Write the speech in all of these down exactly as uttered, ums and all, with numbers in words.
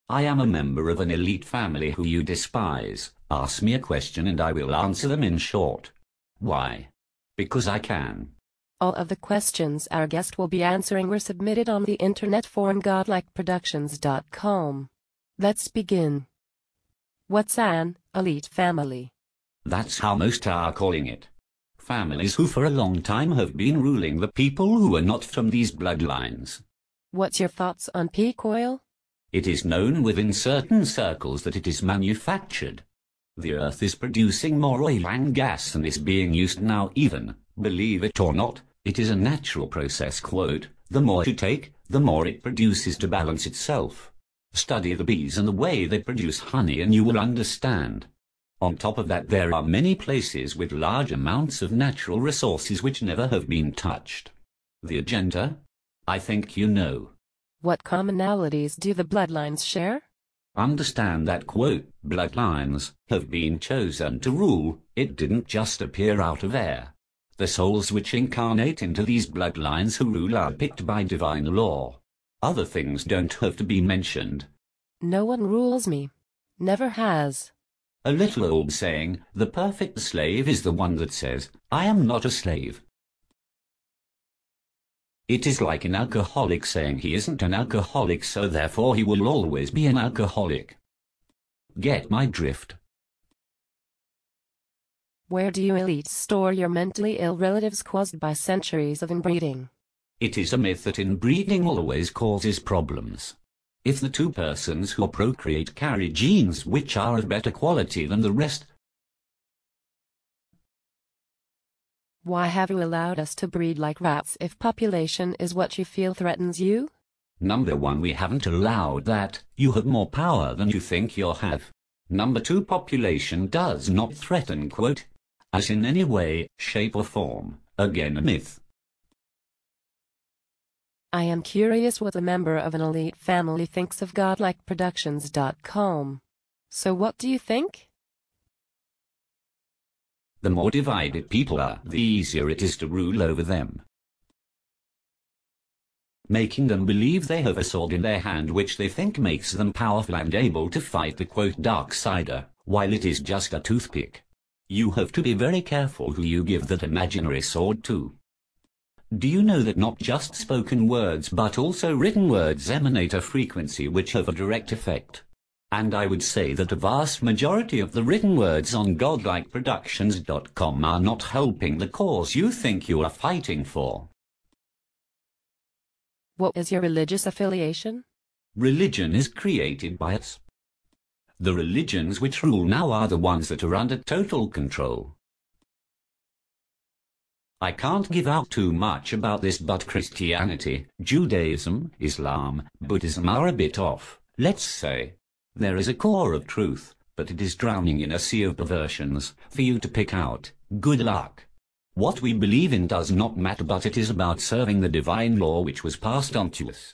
I am a member of an elite family who you despise. Ask me a question and I will answer them in short. Why? Because I can. All of the questions our guest will be answering were submitted on the internet forum godlike productions dot com. Let's begin. What's an elite family? That's how most are calling it. Families who for a long time have been ruling the people who are not from these bloodlines. What's your thoughts on peak oil? It is known within certain circles that it is manufactured. The earth is producing more oil and gas than is being used now even, believe it or not, it is a natural process. Quote, the more you take, the more it produces to balance itself. Study the bees and the way they produce honey and you will understand. On top of that, there are many places with large amounts of natural resources which never have been touched. The agenda? I think you know. What commonalities do the bloodlines share? Understand that, quote, bloodlines have been chosen to rule. It didn't just appear out of air. The souls which incarnate into these bloodlines who rule are picked by divine law. Other things don't have to be mentioned. No one rules me. Never has. A little old saying, the perfect slave is the one that says, I am not a slave. It is like an alcoholic saying he isn't an alcoholic, so therefore he will always be an alcoholic. Get my drift? Where do you elites store your mentally ill relatives caused by centuries of inbreeding? It is a myth that inbreeding always causes problems. If the two persons who procreate carry genes which are of better quality than the rest, why have you allowed us to breed like rats if population is what you feel threatens you? Number one, we haven't allowed that. You have more power than you think you have. Number two, population does not threaten, quote, us in any way, shape or form. Again a myth. I am curious what a member of an elite family thinks of godlike productions dot com. So what do you think? The more divided people are, the easier it is to rule over them. Making them believe they have a sword in their hand which they think makes them powerful and able to fight the quote dark sider, while it is just a toothpick. You have to be very careful who you give that imaginary sword to. Do you know that not just spoken words but also written words emanate a frequency which have a direct effect? And I would say that a vast majority of the written words on godlike productions dot com are not helping the cause you think you are fighting for. What is your religious affiliation? Religion is created by us. The religions which rule now are the ones that are under total control. I can't give out too much about this, but Christianity, Judaism, Islam, Buddhism are a bit off, let's say. There is a core of truth, but it is drowning in a sea of perversions for you to pick out. Good luck. What we believe in does not matter, but it is about serving the divine law which was passed on to us.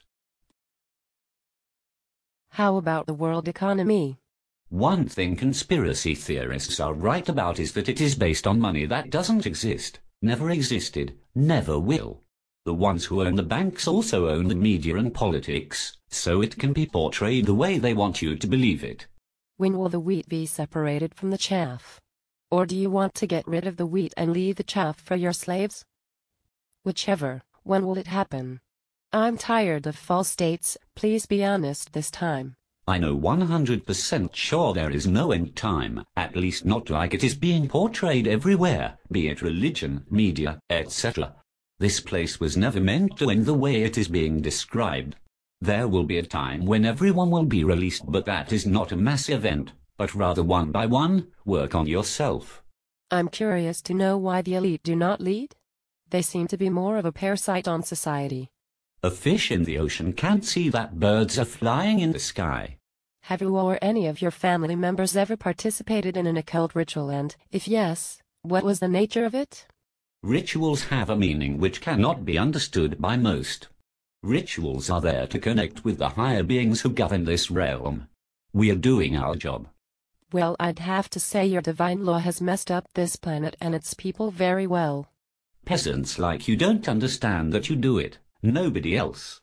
How about the world economy? One thing conspiracy theorists are right about is that it is based on money that doesn't exist, never existed, never will. The ones who own the banks also own the media and politics, so it can be portrayed the way they want you to believe it. When will the wheat be separated from the chaff? Or do you want to get rid of the wheat and leave the chaff for your slaves? Whichever, when will it happen? I'm tired of false states, please be honest this time. I know one hundred percent sure there is no end time, at least not like it is being portrayed everywhere, be it religion, media, et cetera. This place was never meant to end the way it is being described. There will be a time when everyone will be released, but that is not a mass event, but rather one by one. Work on yourself. I'm curious to know why the elite do not lead. They seem to be more of a parasite on society. A fish in the ocean can't see that birds are flying in the sky. Have you or any of your family members ever participated in an occult ritual, and, if yes, what was the nature of it? Rituals have a meaning which cannot be understood by most. Rituals are there to connect with the higher beings who govern this realm. We are doing our job. Well, I'd have to say your divine law has messed up this planet and its people very well. Peasants like you don't understand that you do it. Nobody else.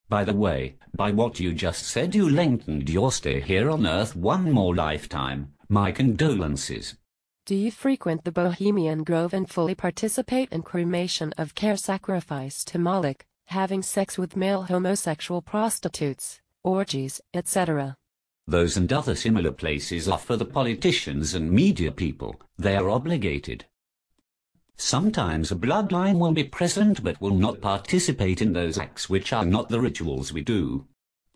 By the way, by what you just said you lengthened your stay here on Earth one more lifetime. My condolences. Do you frequent the Bohemian Grove and fully participate in cremation of care sacrifice to Moloch, having sex with male homosexual prostitutes, orgies, et cetera? Those and other similar places are for the politicians and media people. They are obligated. Sometimes a bloodline will be present but will not participate in those acts which are not the rituals we do.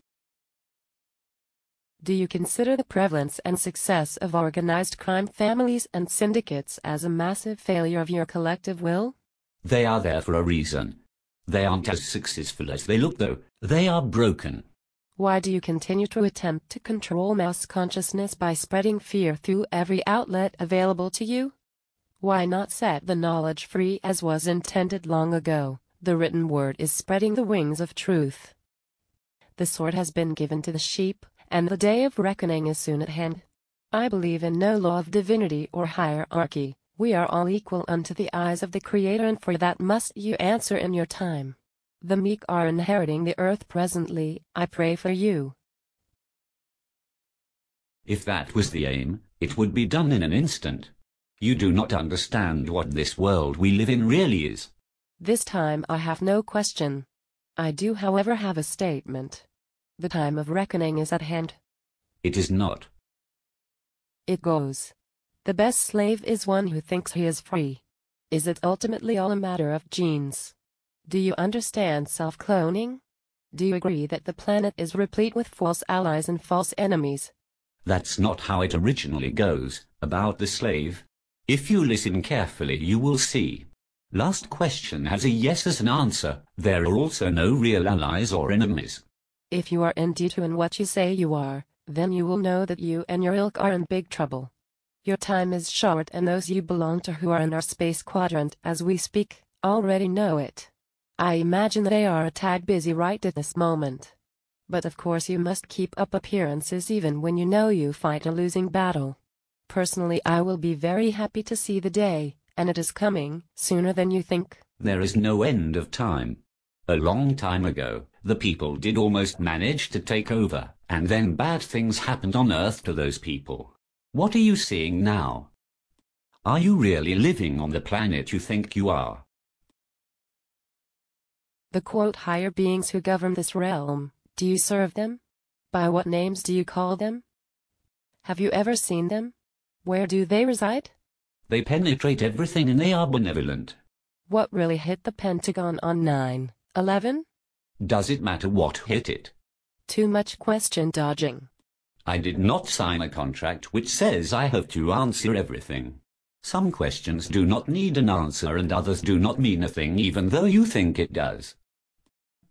Do you consider the prevalence and success of organized crime families and syndicates as a massive failure of your collective will? They are there for a reason. They aren't as successful as they look, though. They are broken. Why do you continue to attempt to control mass consciousness by spreading fear through every outlet available to you? Why not set the knowledge free as was intended long ago? The written word is spreading the wings of truth. The sword has been given to the sheep, and the day of reckoning is soon at hand. I believe in no law of divinity or hierarchy. We are all equal unto the eyes of the Creator, and for that must you answer in your time. The meek are inheriting the earth presently. I pray for you. If that was the aim, it would be done in an instant. You do not understand what this world we live in really is. This time I have no question. I do, however, have a statement. The time of reckoning is at hand. It is not. It goes. The best slave is one who thinks he is free. Is it ultimately all a matter of genes? Do you understand self-cloning? Do you agree that the planet is replete with false allies and false enemies? That's not how it originally goes, about the slave. If you listen carefully you will see. Last question has a yes as an answer. There are also no real allies or enemies. If you are indeed who and what you say you are, then you will know that you and your ilk are in big trouble. Your time is short, and those you belong to who are in our space quadrant as we speak already know it. I imagine they are a tad busy right at this moment. But of course you must keep up appearances even when you know you fight a losing battle. Personally, I will be very happy to see the day, and it is coming sooner than you think. There is no end of time. A long time ago, the people did almost manage to take over, and then bad things happened on Earth to those people. What are you seeing now? Are you really living on the planet you think you are? The quote higher beings who govern this realm, do you serve them? By what names do you call them? Have you ever seen them? Where do they reside? They penetrate everything and they are benevolent. What really hit the Pentagon on nine eleven? Does it matter what hit it? Too much question dodging. I did not sign a contract which says I have to answer everything. Some questions do not need an answer and others do not mean a thing even though you think it does.